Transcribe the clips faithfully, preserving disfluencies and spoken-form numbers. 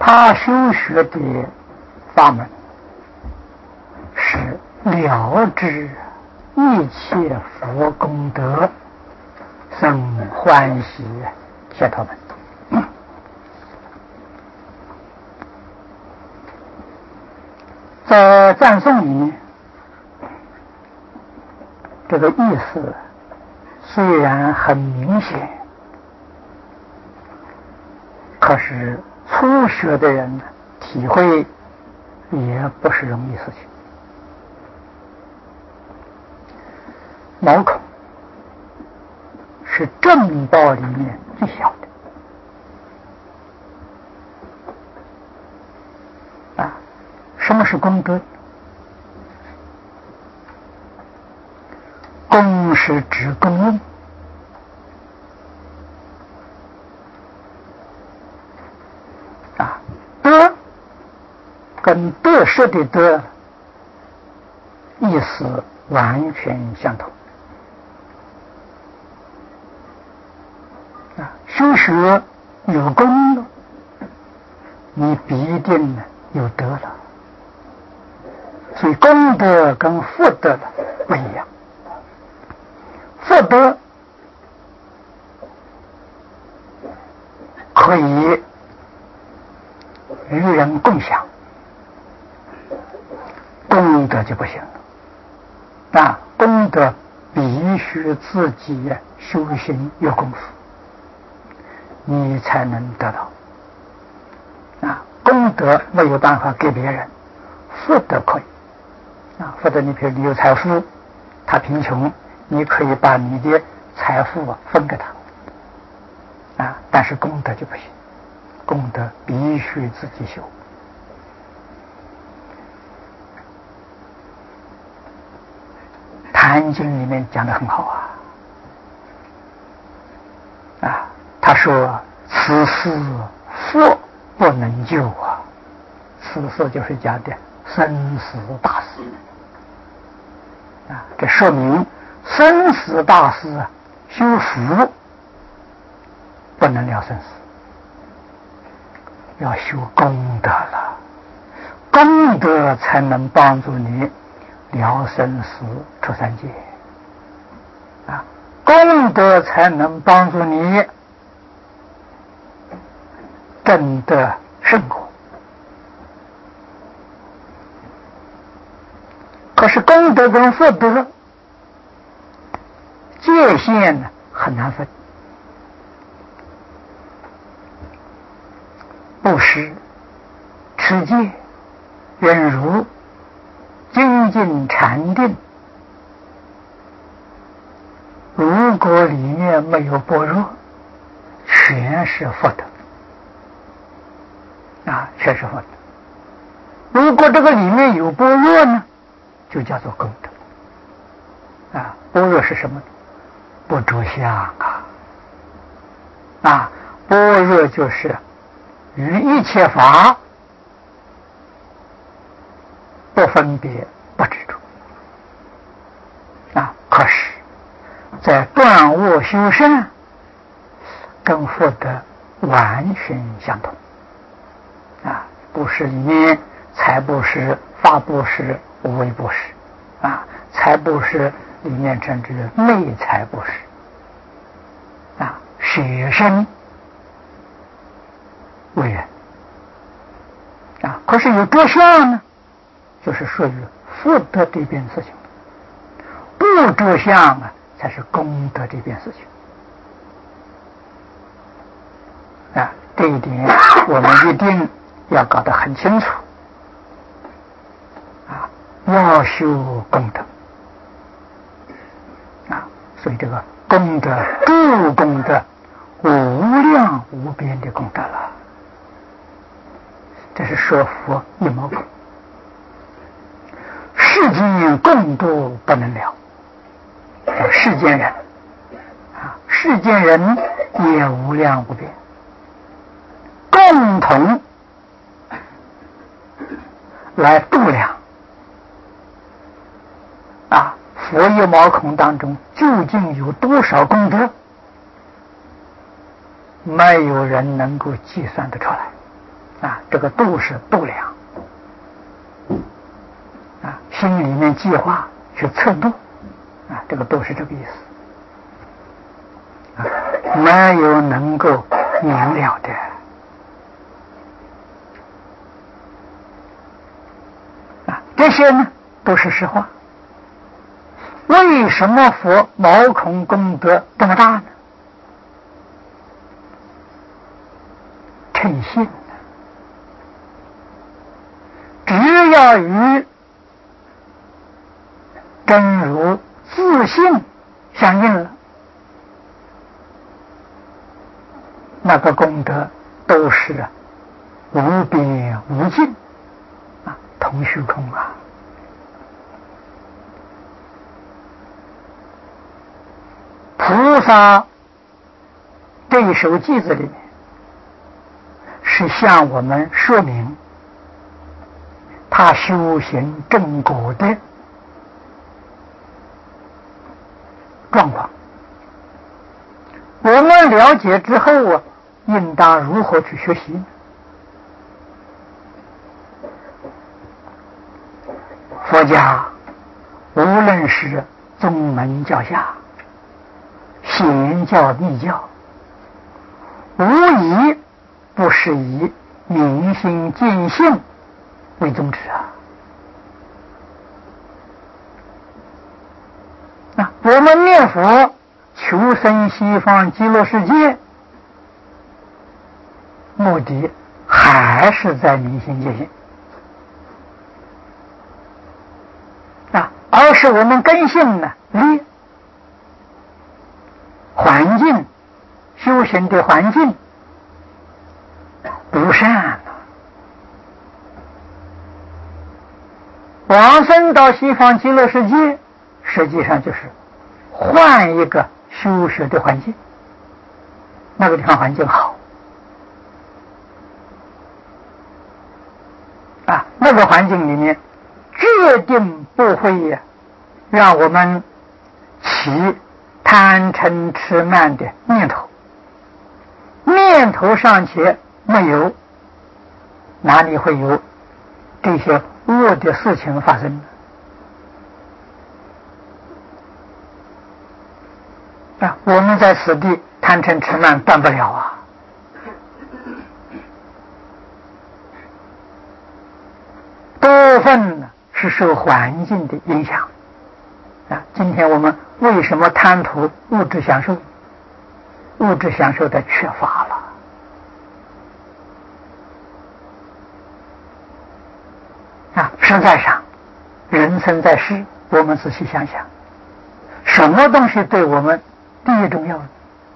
他修学的法门是了知一切佛功德生欢喜解脱门。在赞颂里面，这个意思虽然很明显，可是初学的人体会也不是容易事情。毛孔是正报里面最小的啊。什么是功德？功是指功用啊，德跟得失的德意思完全相同啊。修学有功了，你必定有德了。所以功德跟福德不一样，福德可以与人共享，功德就不行了啊！功德必须自己修行有功夫，你才能得到啊！功德没有办法给别人，福德可以啊，或者你比如你有财富，他贫穷，你可以把你的财富分给他啊，但是功德就不行，功德必须自己修。坛经里面讲得很好啊，啊，他说此事佛不能救啊，此事就是讲的生死大事啊，这说明生死大事啊，修福不能了生死，要修功德了，功德才能帮助你了生死出三界啊，功德才能帮助你证得圣果。可是功德跟福德界限呢很难分。布施、持戒、忍辱、精进、禅定，如果里面没有般若，全是福德啊，全是福德。如果这个里面有般若呢，就叫做功德啊。般若是什么？不着相啊啊！般若就是于一切法不分别不执着啊。可是在断恶修善跟福德完全相同啊。布施里面财布施、法布施、无为布施啊，财布施里面称之为内财布施啊，舍身为人啊。可是有着相呢，就是属于福德这边事情，不着相啊才是功德这边事情啊。这一点我们一定要搞得很清楚啊，要修功德啊。所以这个功德诸功德无量无边的功德了，这是说佛一毛功，世间共度不能了，叫世间人啊，世间人也无量无边，共同来度量啊。佛一毛孔当中究竟有多少功德，没有人能够计算得出来啊。 这个度是度量啊，心里面计划去测度啊，这个度是这个意思啊，没有能够明了的啊，这些呢都是实话。为什么佛毛孔功德这么大呢？称信，只要与真如自信相应了，那个功德都是无边无尽啊，同虚空啊。菩萨这一首偈子里面是向我们说明他修行正果的状况。我们了解之后啊，应当如何去学习呢？佛家无论是宗门教下，显教密教，无疑不是以明心见性为宗旨啊！啊，我们念佛求生西方极乐世界，目的还是在明心见性啊，而是我们根性呢劣，环境修行的环境不善，往生到西方极乐世界，实际上就是换一个修学的环境，那个地方环境好啊，那个环境里面决定不会呀、啊、让我们起贪嗔痴慢的念头，念头尚且没有，哪里会有这些恶的事情发生呢？啊，我们在此地贪嗔痴慢断不了啊！多分呢是受环境的影响啊。今天我们为什么贪图物质享受？物质享受的缺乏了啊！实在上，人生在世，我们仔细想想，什么东西对我们第一重要呢？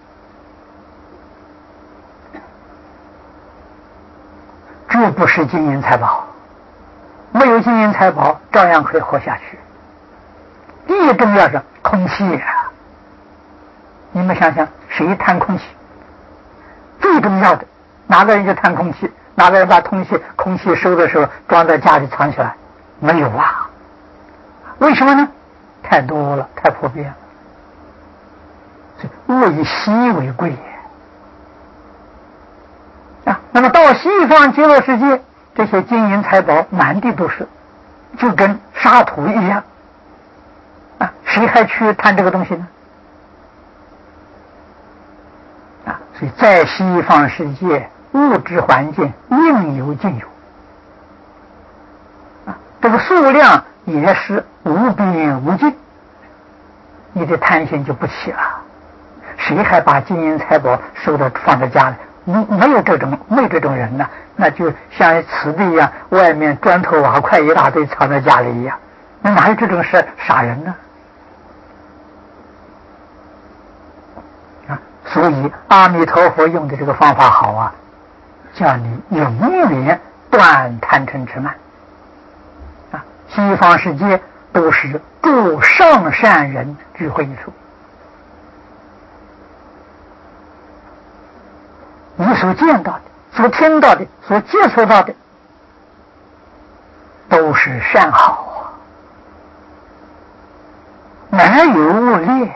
这不是金银财宝，没有金银财宝照样可以活下去。第一重要是空气啊！你们想想，谁贪空气？最重要的，哪个人就贪空气？哪个人把空气空气收的时候装在家里藏起来？没有啊！为什么呢？太多了，太普遍了。物以稀为贵啊！那么到西方极乐世界，这些金银财宝满地都是，就跟沙土一样啊！谁还去贪这个东西呢？啊！所以在西方世界，物质环境应有尽有啊，这个数量也是无边无尽，你的贪心就不起了。谁还把金银财宝收到放在家里？没有这种没有这种人呢，那就像此地一样，外面砖头瓦块一大堆藏在家里一样，那哪有这种事傻人呢？啊，所以阿弥陀佛用的这个方法好啊，叫你永远断贪嗔痴慢啊！西方世界都是诸上善人聚会一处。你所见到的、所听到的、所接触到的，都是善好啊，哪有恶劣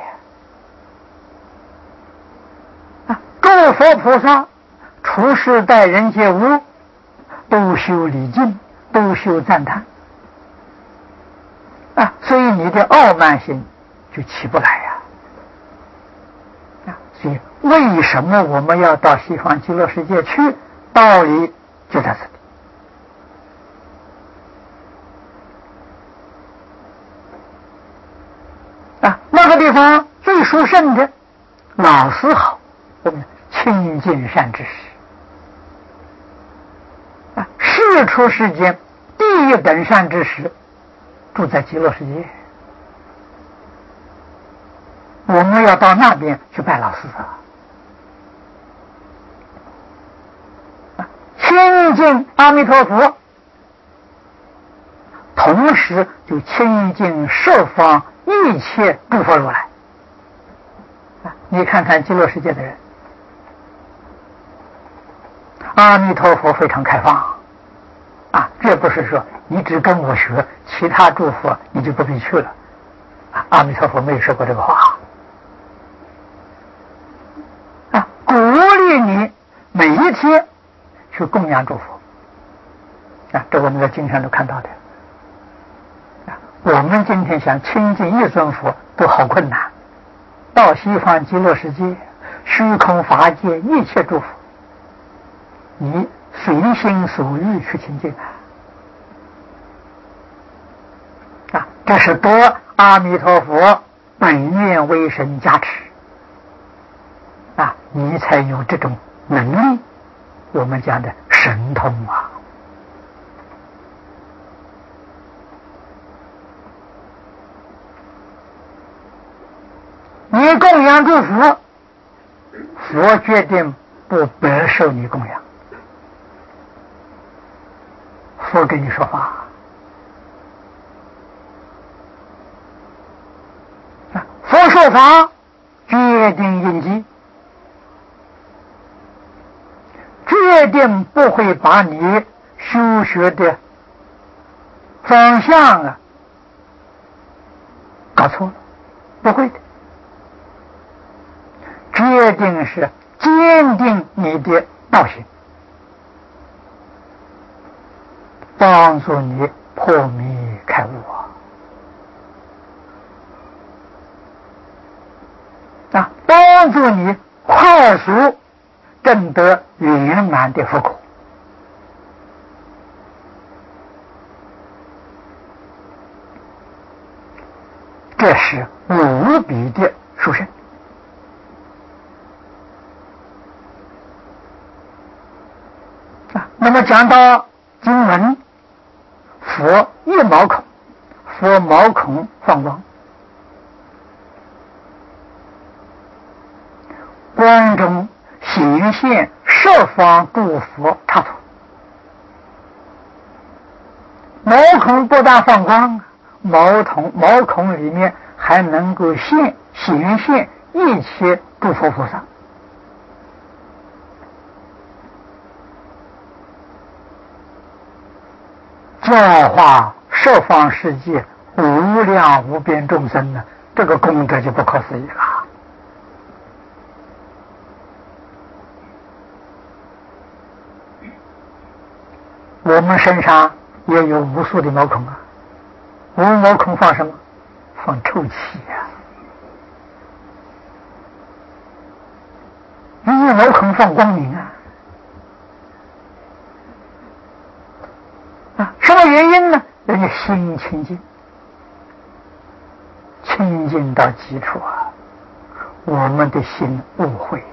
啊？诸佛菩萨处世待人接物， 都修礼敬，都修赞叹啊，所以你的傲慢心就起不来呀。啊，所以为什么我们要到西方极乐世界去？道理就在这里。啊，那个地方最殊胜的，老师好，我们亲近善知识。啊，世出世间第一等善知识住在极乐世界，我们要到那边去拜老师啊！啊，亲近阿弥陀佛，同时就亲近十方一切诸佛如来。啊，你看看极乐世界的人，阿弥陀佛非常开放啊，这不是说你只跟我学，其他诸佛你就不必去了啊。阿弥陀佛没有说过这个话啊，鼓励你每一天去供养诸佛啊，这我们在经上都看到的啊。我们今天想亲近一尊佛都好困难，到西方极乐世界虚空法界一切诸佛，你随心所欲去亲近啊！这是得阿弥陀佛本愿威神加持啊，你才有这种能力，我们讲的神通啊！你供养诸佛，佛决定不白受你供养。佛跟你说法啊，佛说法决定印记，决定不会把你修学的方向啊搞错了，不会的，决定是坚定你的道行，帮助你破迷开悟啊！啊，帮助你快速证得圆满的佛果。这是无比的殊胜啊！那么讲到经文，佛一毛孔，佛毛孔放光，光中显现十方诸佛刹土。毛孔不但放光，毛孔毛孔里面还能够现显现一切诸佛菩萨。教化十方世界无量无边众生呢，这个功德就不可思议了。我们身上也有无数的毛孔啊，无毛孔放什么？放臭气呀、啊。无毛孔放光明啊。啊，什么原因呢？人家心清净，清净到极处啊，我们的心误会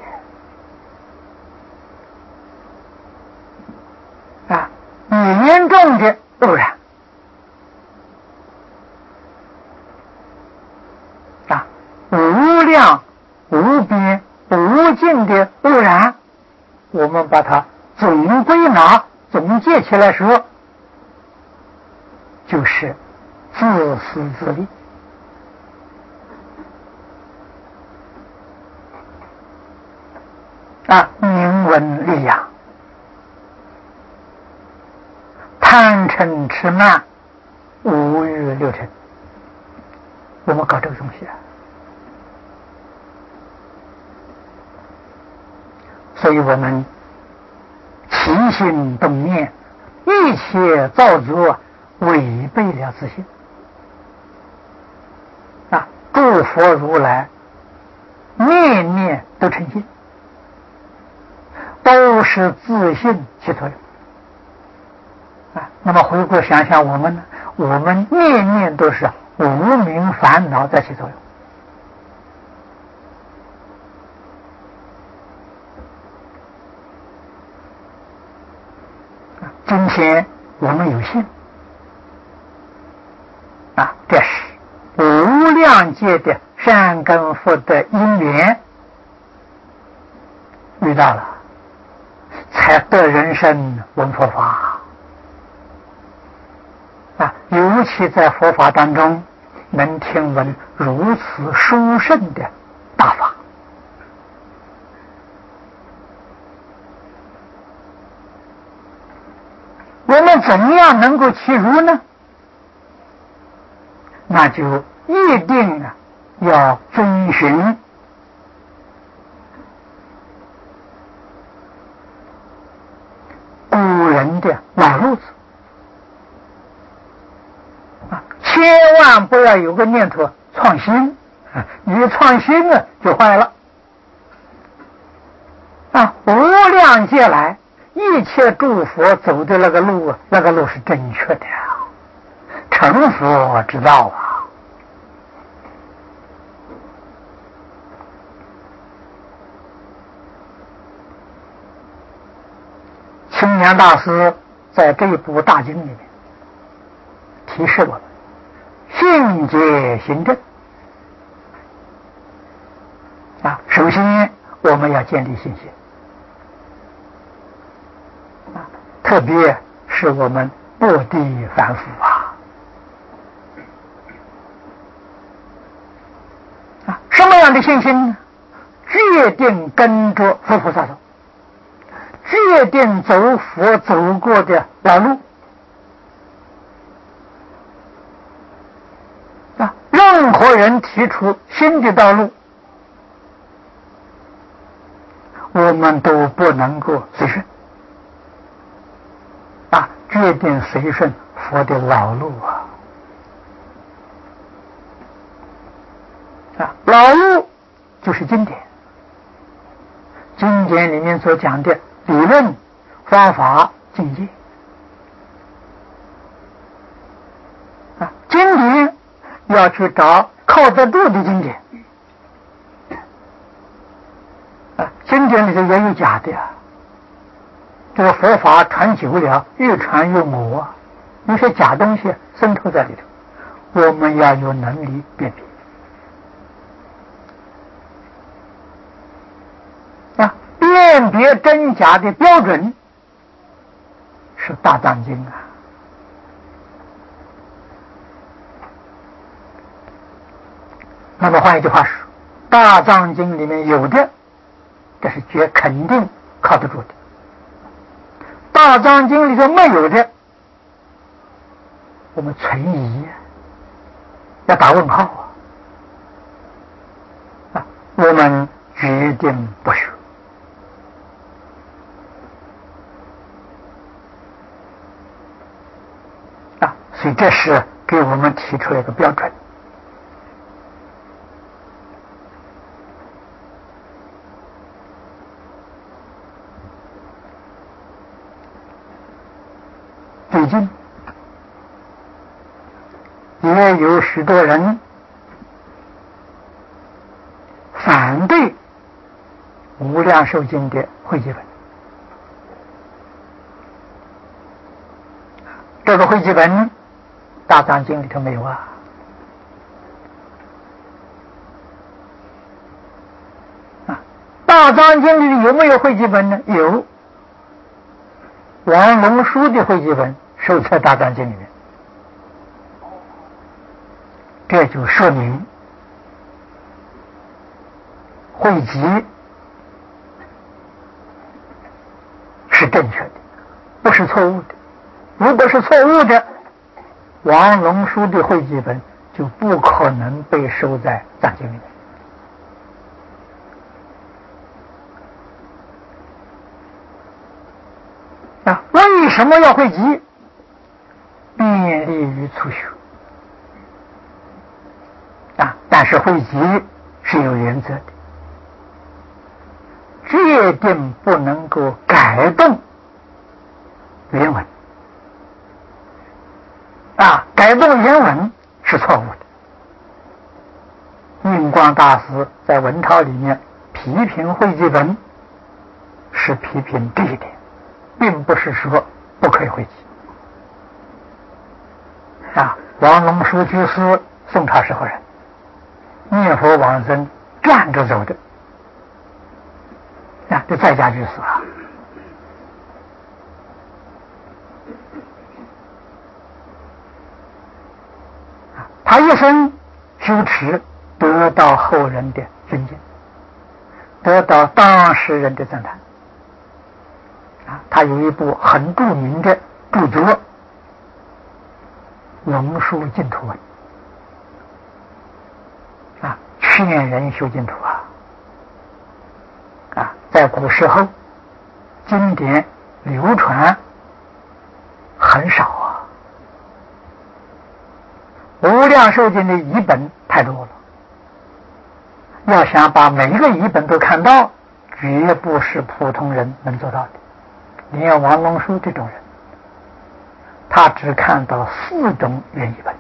啊，严重的污染啊，无量无边无尽的污染，我们把它总归纳总结起来说，就是自私自利啊，名闻利养，贪嗔痴慢，五欲六尘，我们搞这个东西啊。所以我们起心动念一切造作违背了自性啊！诸佛如来念念都成心，都是自性起作用啊。那么回过想想我们呢？我们念念都是无明烦恼在起作用。今天我们有幸啊，这是无量劫的善根福德因缘遇到了，才得人生闻佛法啊！尤其在佛法当中，能听闻如此殊胜的大法。我们怎么样能够其如呢？那就一定啊要遵循古人的老路子啊，千万不要有个念头创新啊！你创新了就坏了啊！无量劫来一切诸佛走的那个路啊，那个路是正确的啊，成佛之道啊。清凉大师在这一部大经里面提示我们：信解行证啊，首先我们要建立信心啊，特别是我们不地凡夫啊啊，什么样的信心呢？决定跟着佛菩萨走，决定走佛走过的老路啊！任何人提出新的道路，我们都不能够随顺啊！决定随顺佛的老路啊！啊，老路就是经典，经典里面所讲的理论、方法、境界啊，经典要去找靠得住的经典啊，经典里头也有假的啊。这个佛法传久了，越传越模啊，有些假东西渗透在里头，我们要有能力辨别啊，辨别真假的标准是大藏经啊。那么换一句话说，大藏经里面有的，这是绝肯定靠得住的；大藏经里头没有的，我们存疑，要打问号啊！啊，我们决定不学啊！所以这是给我们提出了一个标准。最近也有许多人反对无量寿经的汇集本，这个汇集本大藏经里头没有啊。啊，大藏经里有没有汇集本呢？有，王龙书的汇集本收在大藏经里面，这就说明汇集是正确的，不是错误的。如果是错误的，王龙书的汇集本就不可能被收在藏经里面。啊，为什么要汇集？便利于初学啊，但是汇集是有原则的，决定不能够改动原文啊，改动原文是错误的。印光大师在文韬里面批评汇集本，是批评这一点，并不是说不可以汇集啊。王龙书居士，宋朝时候人，念佛往生站着走的啊，这在家居士啊。他一生修持，得到后人的尊敬，得到当时人的赞叹啊。他有一部很著名的著作《龙树净土文》啊，劝人修净土啊啊，在古时候经典流传很少啊。无量寿经的译本太多了，要想把每一个译本都看到，绝不是普通人能做到的。连王龙书这种人，他只看到四种原译本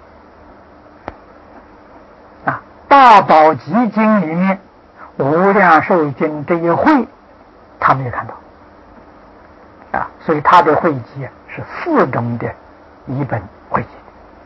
啊，大宝积经里面无量寿经这一会他没有看到啊，所以他的汇集是四种的译本汇集。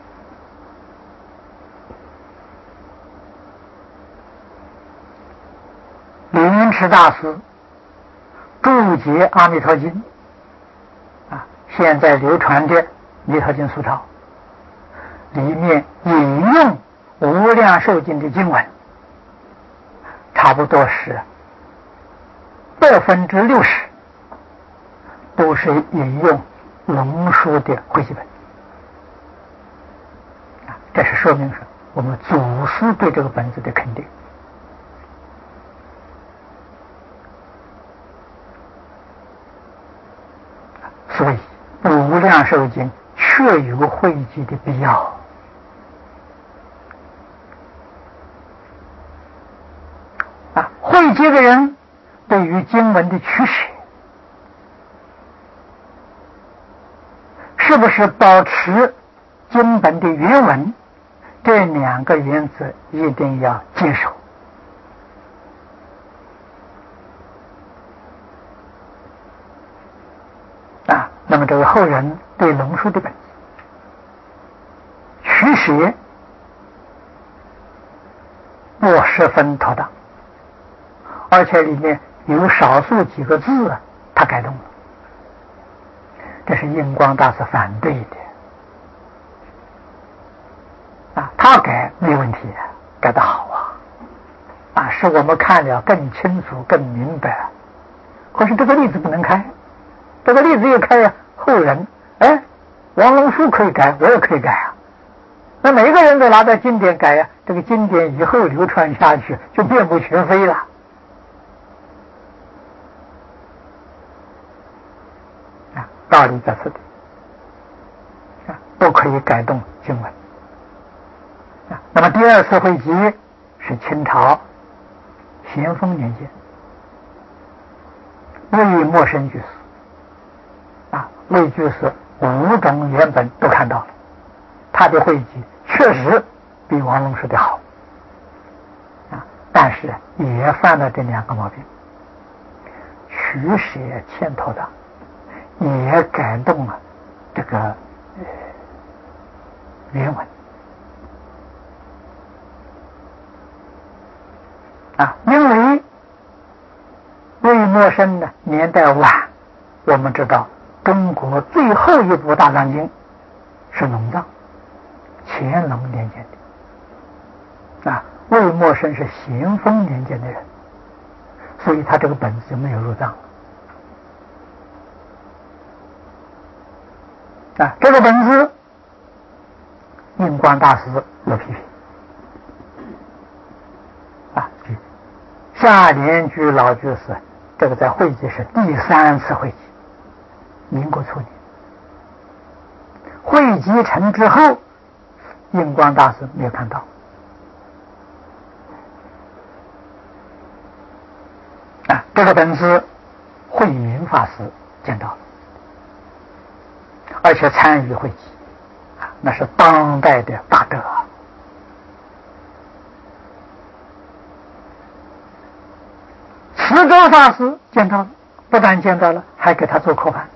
李云池大师注解《阿弥陀经》啊，现在流传的《弥陀经疏钞》里面引用无量寿经的经文，差不多是百分之六十都是引用龙书的汇集本啊，这是说明是我们祖师对这个本子的肯定。所以无量寿经确有汇集的必要啊。汇集的人对于经文的取舍，是不是保持经本的原文，这两个原则一定要接受啊。那么这个后人对龙书的本取舍不十分妥当，而且里面有少数几个字啊，他改动了，这是印光大师反对的啊。他改没问题，改得好啊啊，使我们看了更清楚更明白。可是这个例子不能开，这个例子一开，后人哎，王龙书可以改，我也可以改啊。那每一个人都拿到经典改呀、啊，这个经典以后流传下去就面目全非了啊。道理在此地啊，不可以改动经文啊。那么第二次汇集是清朝咸丰年间，魏默生居士啊，魏居士五种原本都看到了，他的汇集确实比王龙书的好啊，但是也犯了这两个毛病，取舍欠妥当，也改动了这个、呃、原文啊。因为魏默生的年代晚，我们知道中国最后一部大藏经是龙藏，乾隆年间的啊。魏默生是咸丰年间的人，所以他这个本子就没有入藏啊。这个本子印光大师有批评啊，夏莲居老居士这个在汇集是第三次汇集，民国初年汇集成之后，印光大师没有看到啊，这个本子慧明法师见到了，而且参与汇集啊，那是当代的大德啊。慈州法师见到了，不但见到了，还给他做课判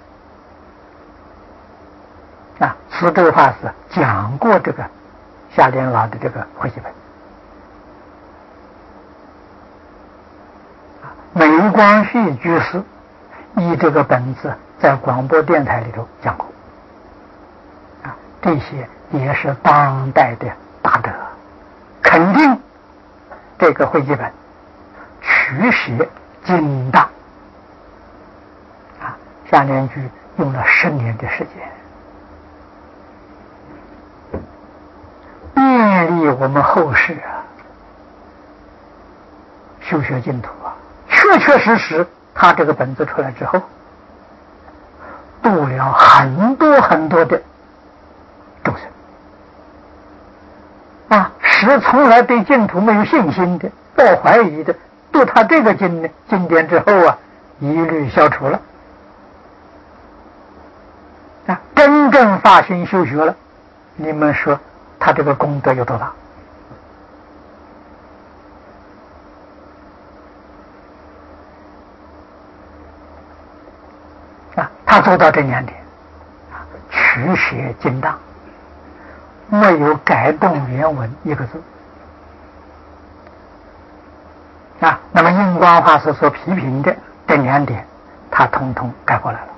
啊。慈州法师讲过这个夏莲老的这个汇集本啊。梅光绪居士以这个本子在广播电台里头讲过啊，这些也是当代的大德，肯定这个汇集本取写精大啊，夏莲居用了十年的时间，便利我们后世啊修学净土啊。确确实实他这个本子出来之后，度了很多很多的众生啊，使从来对净土没有信心的、抱怀疑的，读他这个经经典之后啊，一律消除了啊，真正发心修学了。你们说他这个功德有多大啊？他做到这两点啊，取写精当，没有改动原文一个字啊。那么印光法师所批评的这两点，他统统改过来了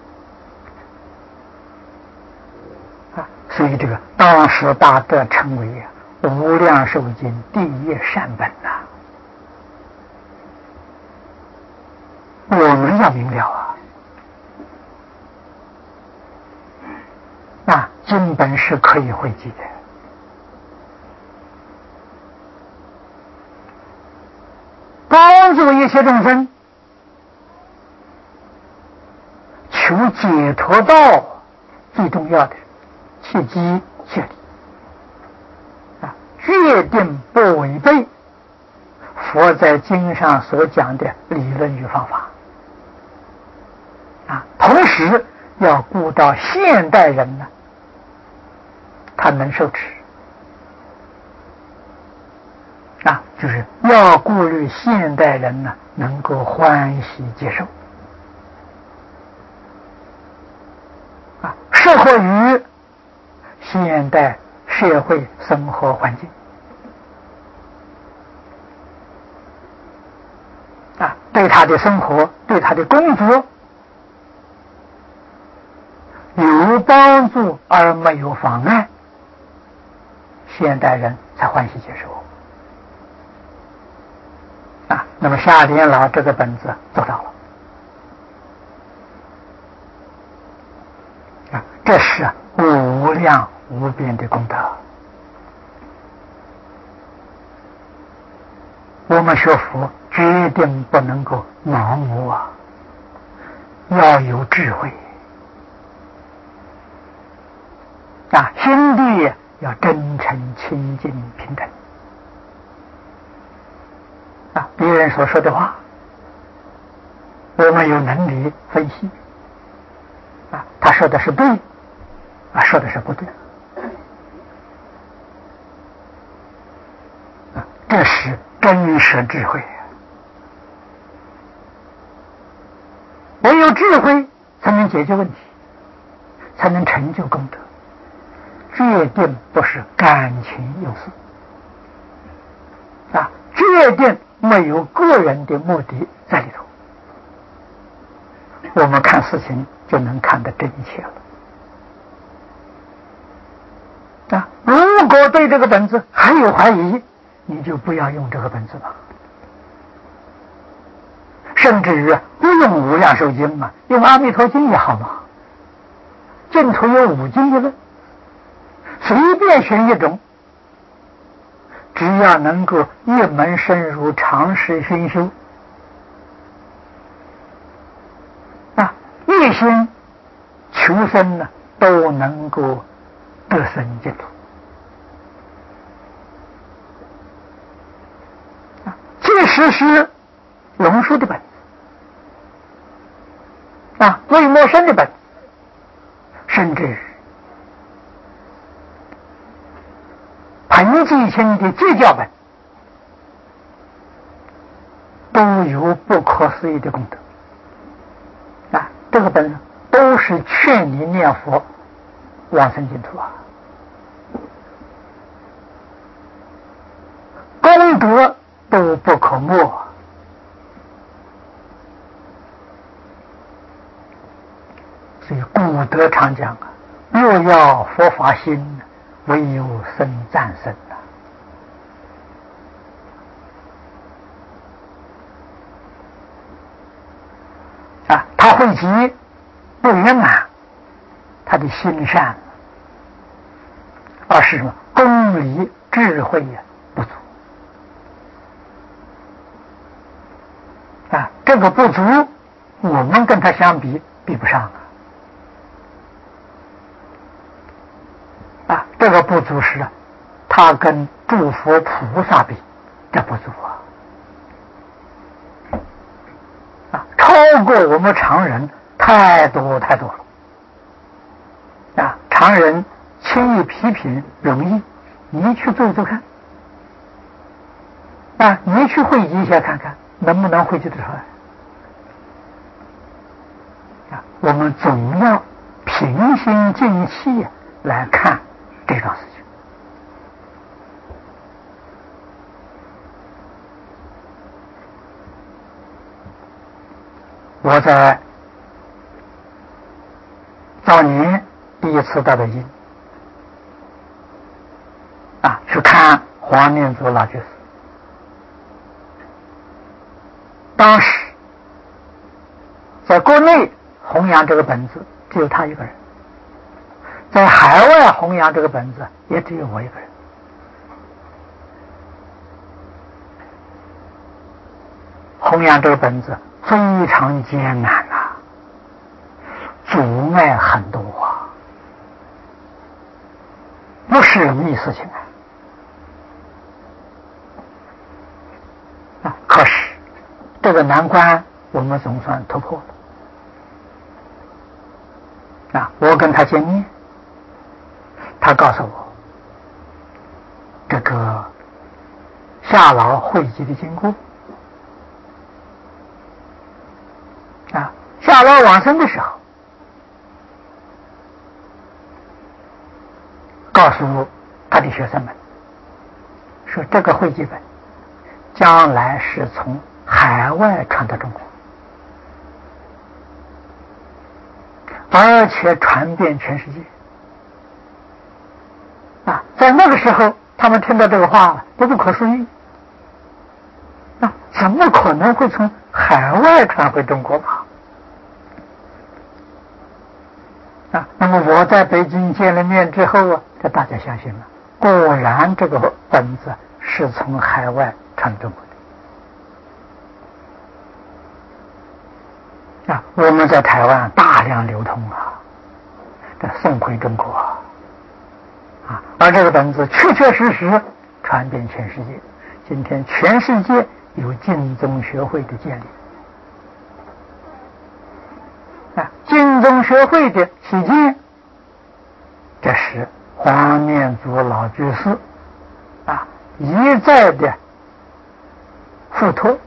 啊。所以这个当时大德称为啊无量寿经第一善本呐、啊。我们要明了啊，啊，经本是可以汇集的，帮助一切众生求解脱道，最重要的切机切理啊，决定不违背佛在经上所讲的理论与方法啊，同时要顾到现代人呢，他能受持啊，就是要顾虑现代人呢能够欢喜接受啊，适合于现代社会生活环境啊，对他的生活，对他的工作有帮助而没有妨碍，现代人才欢喜接受啊。那么夏莲老这个本子做到了啊，这是无量无边的功德。我们学佛决定不能够盲目啊，要有智慧啊，心地要真诚、清净、平等啊。别人所说的话，我们有能力分析啊，他说的是对啊，说的是不对啊，这是真实智慧。唯有智慧才能解决问题，才能成就功德，决定不是感情用事啊，决定没有个人的目的在里头。我们看事情就能看得真切了啊！如果对这个本子还有怀疑，你就不要用这个本子吧。甚至于不用无量寿经嘛，用阿弥陀经也好嘛。净土有五经一论，随便选一种，只要能够一门深入，长时熏修啊，一心求生呢， 都能够得生净土。即使是龙树的本子啊，魏默生的本子，甚至彭继清的戒教本，都有不可思议的功德啊！这个本都是劝你念佛往生净土啊，功德都不可没。所以古德常讲啊，若要佛法心，唯有生战胜啊！啊，他慧集不圆满，他的心善，而是什么？功理智慧呀不足啊！这个不足，我们跟他相比，比不上啊！啊，这个不足是他跟诸佛菩萨比，这不足啊！啊，超过我们常人太多太多了啊！常人轻易批评容易，你去做做看啊！你去汇集一下看看，能不能汇集得出来啊？我们总要平心静气来看这桩事情。我在早年第一次到北京啊，去看黄念祖老居士。当时在国内弘扬这个本子只有他一个人，在海外弘扬这个本子也只有我一个人。弘扬这个本子非常艰难啊，阻碍很多啊，不是容易事情啊。啊，可是这个难关我们总算突破了。啊，我跟他见面，他告诉我这个夏老汇集的经过。啊，夏老往生的时候，告诉他的学生们说，这个汇集本将来是从海外传到中国，而且传遍全世界。啊，在那个时候，他们听到这个话都不可思议。啊，怎么可能会从海外传回中国吧？啊，那么我在北京见了面之后啊，这大家相信了，果然这个本子是从海外传中国的。啊，我们在台湾大量流通啊，这送回中国啊，啊，而这个本子确确实实传遍全世界。今天全世界有净宗学会的建立。啊，净宗学会的起见，这是黄念祖老居士啊一再的付托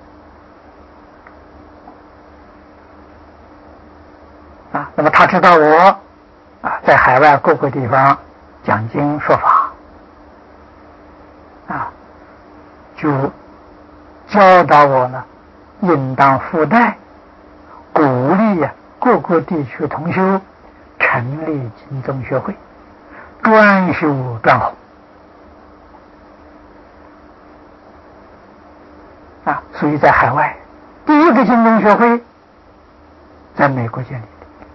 啊。那么他知道我啊在海外各个地方讲经说法啊，就教导我呢，应当附带鼓励呀、啊各个地区同修成立净宗学会，专修专弘啊。所以在海外第一个净宗学会在美国建立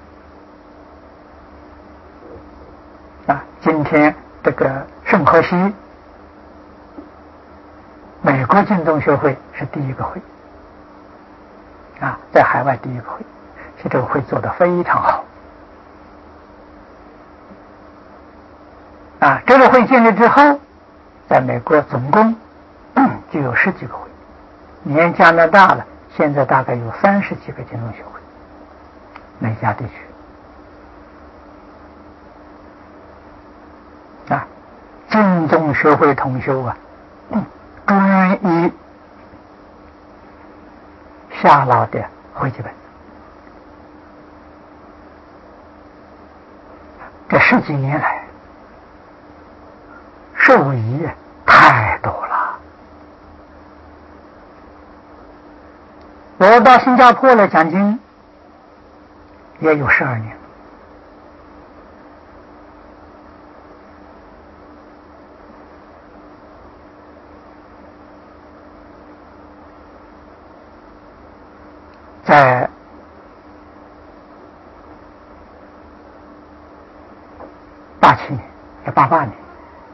的啊。今天这个圣荷西美国净宗学会是第一个会啊，在海外第一个会，所以这个会做得非常好啊，这个会建立之后，在美国总共就有十几个会，连加拿大了，现在大概有三十几个金融学会，每家地区。啊，金宗学会统修啊，专一夏老的会记本。这十几年来，受益太多了。我到新加坡来讲经，也有十二年。在八七年，在八八年，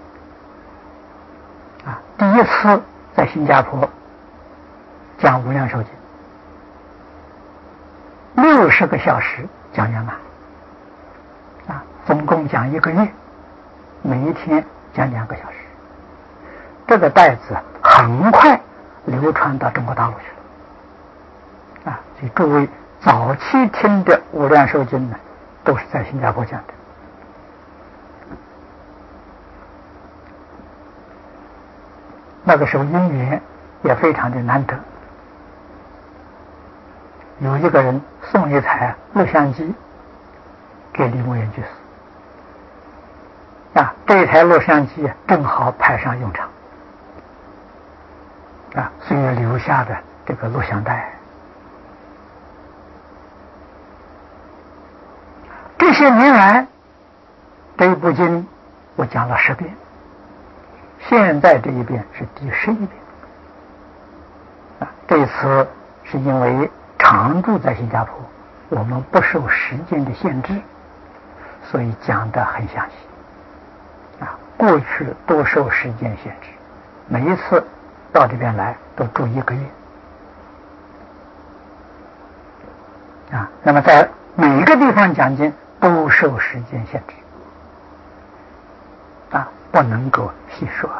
啊，第一次在新加坡讲无量寿经，六十个小时讲圆满，啊，总共讲一个月，每一天讲两个小时。这个带子很快流传到中国大陆去了，啊，所以诸位早期听的无量寿经呢，都是在新加坡讲的。那个时候因缘也非常的难得，有一个人送一台录像机给李牧原居士，啊，这台录像机正好派上用场，啊，所以留下的这个录像带。这些年来，这一部经我讲了十遍。现在这一遍是第十一遍，啊，这次是因为常住在新加坡，我们不受时间的限制，所以讲得很详细。啊，过去都受时间限制，每一次到这边来都住一个月。啊，那么在每一个地方讲经都受时间限制。啊，不能够细说。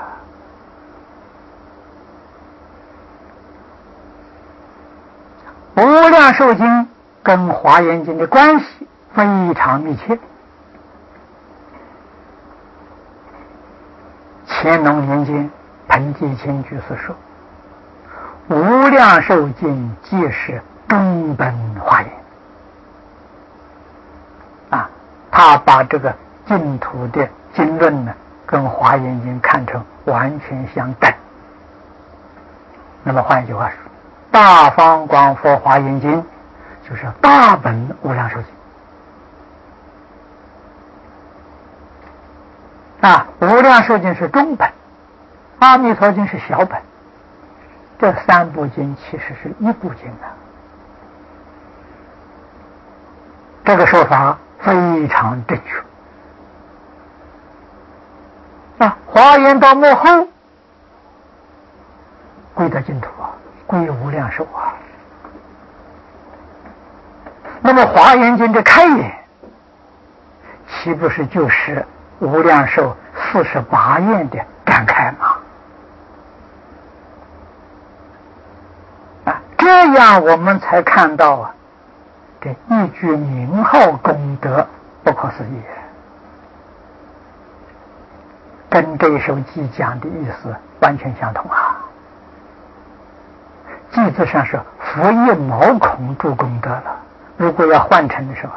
无量寿经跟华严经的关系非常密切。乾隆年间，彭继清居士说：“无量寿经即是中本华严。”啊，他把这个净土的经论呢，跟华严经看成完全相等。那么换一句话说，大方广佛华严经就是大本无量寿经。啊，无量寿经是中本，阿弥陀经是小本，这三部经其实是一部经啊。这个说法非常正确。啊，华严到幕后归到净土啊，归无量寿啊。那么华严经的开演，岂不是就是无量寿四十八愿的感慨吗？啊，这样我们才看到啊，这一句名号功德不可思议，跟这首偈讲的意思完全相同啊。偈字上是佛一毛孔诸功德了，如果要换成的时候，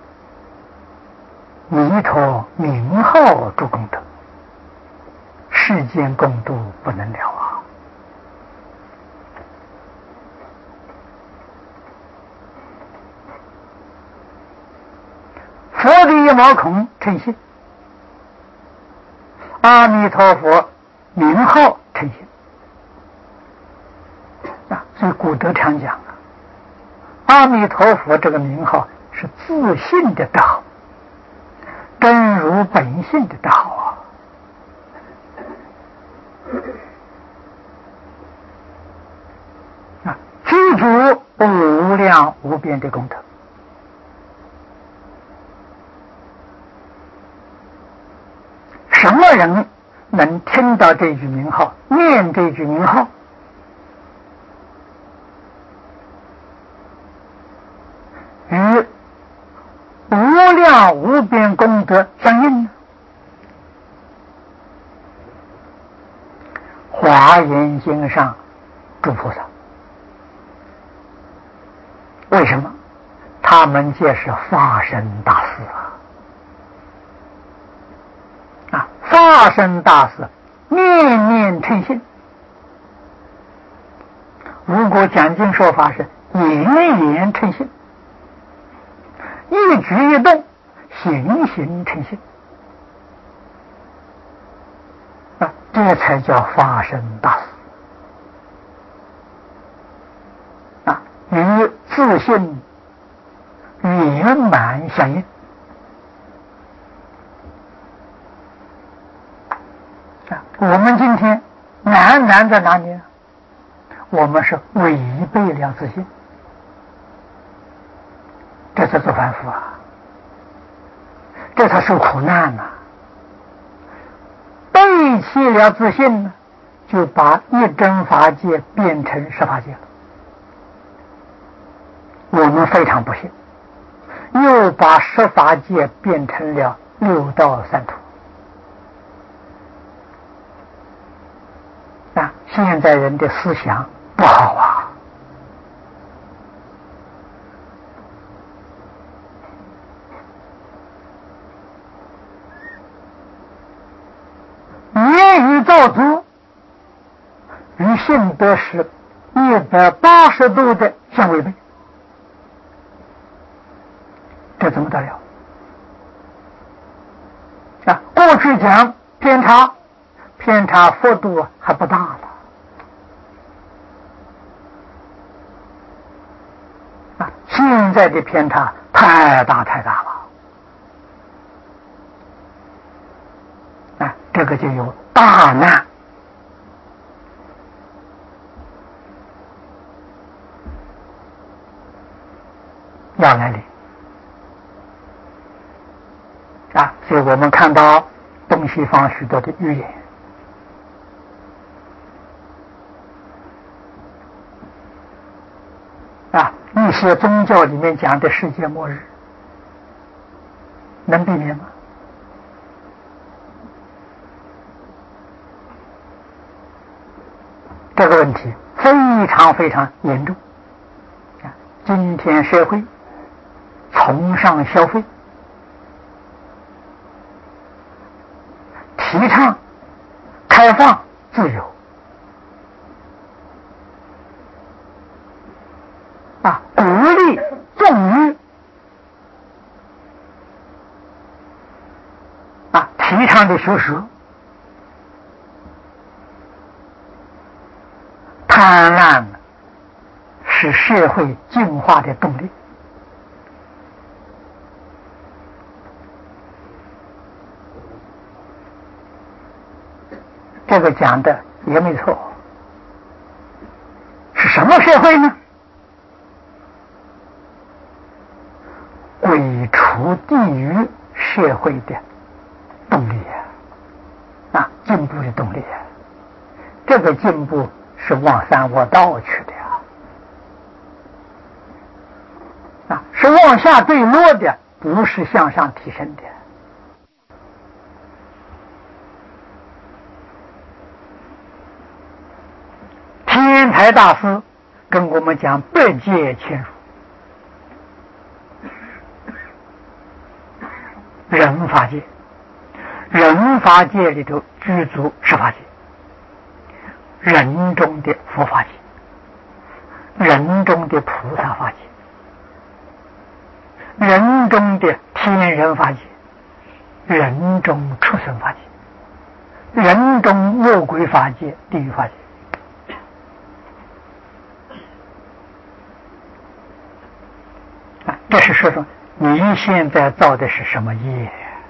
弥陀名号诸功德，世间共度不能了啊。佛的一毛孔称心，阿弥陀佛名号称心啊，所以古德常讲啊，阿弥陀佛这个名号是自信的德号，真如本性的德号啊，啊，具足无量无边的功德。 什么人能听到这句名号，念这句名号？与无量无边功德相应呢？华严经上诸菩萨，为什么？他们皆是发生大事啊！啊，发生大事，念念称心。如果讲经说法是言言称心，一举一动行行称心，啊，这才叫发生大事啊！与自信圆满相应啊！我们今天难难在哪里呢？我们是违背了自信，这才做凡夫啊，这才受苦难呐、啊！背弃了自信呢，就把一真法界变成十法界了。我们非常不幸，又把十法界变成了六道三途啊！现在人的思想不好啊！言语造作与性德是一百八十度的相违背，这怎么得了啊？过去讲偏差，偏差幅度还不大了啊！现在的偏差太大太大了啊！这个就有大难要来临啊！所以我们看到东西方许多的预言啊，一些宗教里面讲的世界末日，能避免吗？这个问题非常非常严重啊！今天社会崇尚消费，提倡开放自由啊，鼓励纵欲啊，提倡的学舌，贪婪是社会进化的动力。这个讲的也没错，是什么社会呢？鬼除地狱社会的动力啊，啊，进步的动力啊，这个进步是往三恶道去的呀，啊，是往下坠落的，不是向上提升的。天台大师跟我们讲百界千术，人法界，人法界里头具足十法界，人中的佛法界，人中的菩萨法界，人中的天人法界，人中畜生法界，人中恶鬼法界，地狱法界。这是说说你现在造的是什么业？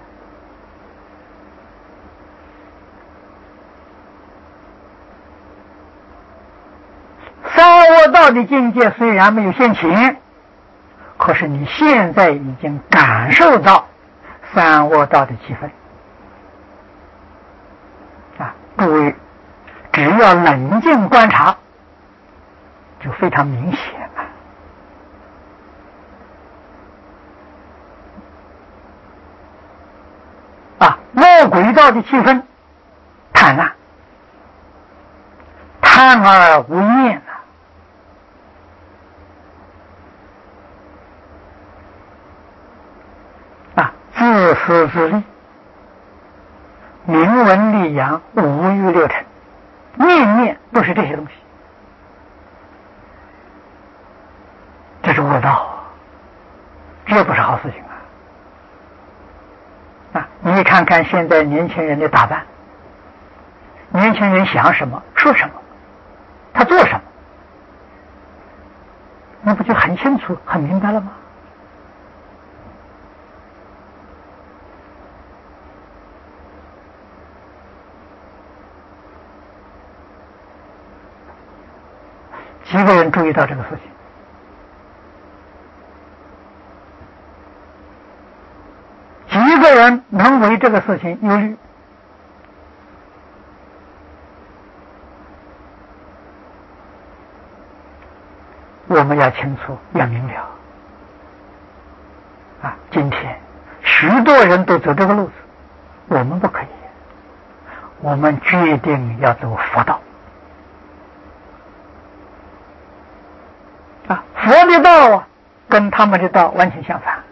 三恶道的境界虽然没有现前，可是你现在已经感受到三恶道的气氛各位只要冷静观察，就非常明显了。啊，魔鬼道的气氛，贪婪，贪而无厌啊！啊，自私自利，名闻利养，五欲六尘，念念都是这些东西，这是恶道，这不是好事情啊！啊，你看看现在年轻人的打扮，年轻人想什么说什么，他做什么，那不就很清楚很明白了吗？几个人注意到这个事情？几个人能为这个事情忧虑？我们要清楚，要明了啊！今天许多人都走这个路子，我们不可以，我们决定要走佛道啊！佛的道啊，跟他们的道完全相反。